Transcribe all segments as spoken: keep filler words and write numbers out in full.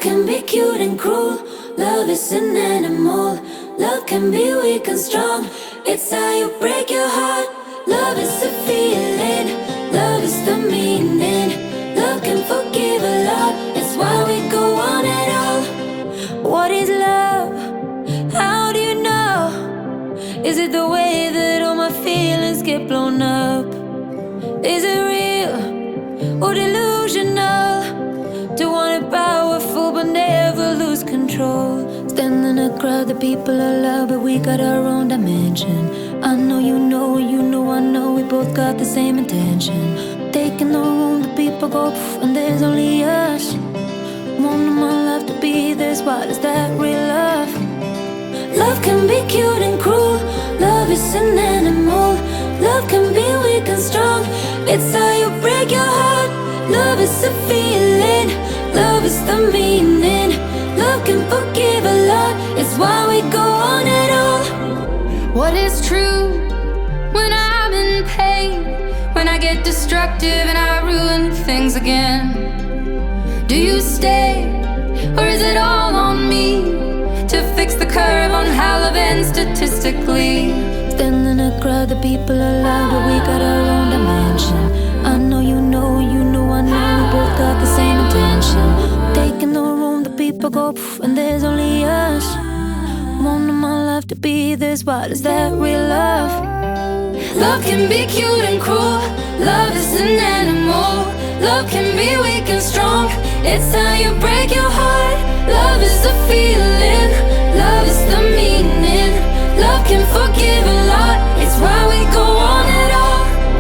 can be cute and cruel. Love is an animal. Love can be weak and strong. It's how you break your heart. Love is a feeling. Love is the meaning. Love can forgive a lot. It's why we go on and on. What is love? How do you know? Is it the way that all my feelings get blown up? Is it real or delusional? To want it powerful but never lose control. Stand in a crowd, the people are loud, but we got our own dimension. I know you know, you know I know, we both got the same intention. Taking the room, the people go poof, and there's only us. Want my love to be this, what is that real love? Love can be cute and cruel. Love is an animal. Love can be weak and strong. It's how you break your heart. Love is a feeling. Love is the meaning. Love can forgive a lot. It's why we go on and on. What is true when I'm in pain? When I get destructive and I ruin things again? Do you stay, or is it all on me to fix the curve on how love ends statistically? Stand in a crowd, the people are loud, but we got our own dimension. I know you know, you know I know, we both got the same intention. Taking the room, the people go poof, and there's only us. Wanting my love to be this, what is that real love? Love can be cute and cruel. Love is an animal. Love can be weak and strong. It's how you break your heart. Love is a feeling. Love is the meaning. Love can forgive a lot. It's why we go on and on.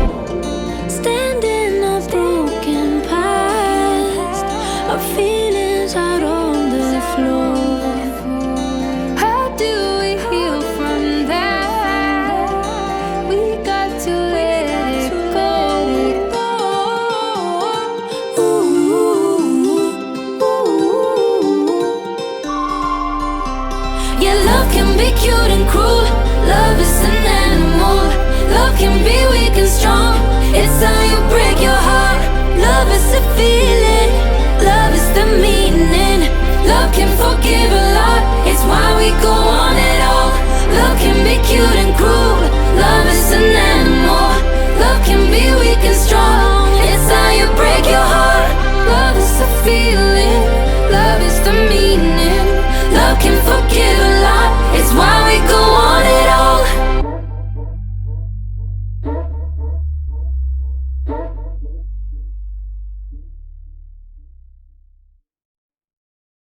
Standing on broken past, our feelings out on the floor. How do we heal from that? We got to let it go. Yeah, love can be cute and cruel. Love is an animal. Love can be weak and strong. It's how you break your heart. Love is a feeling.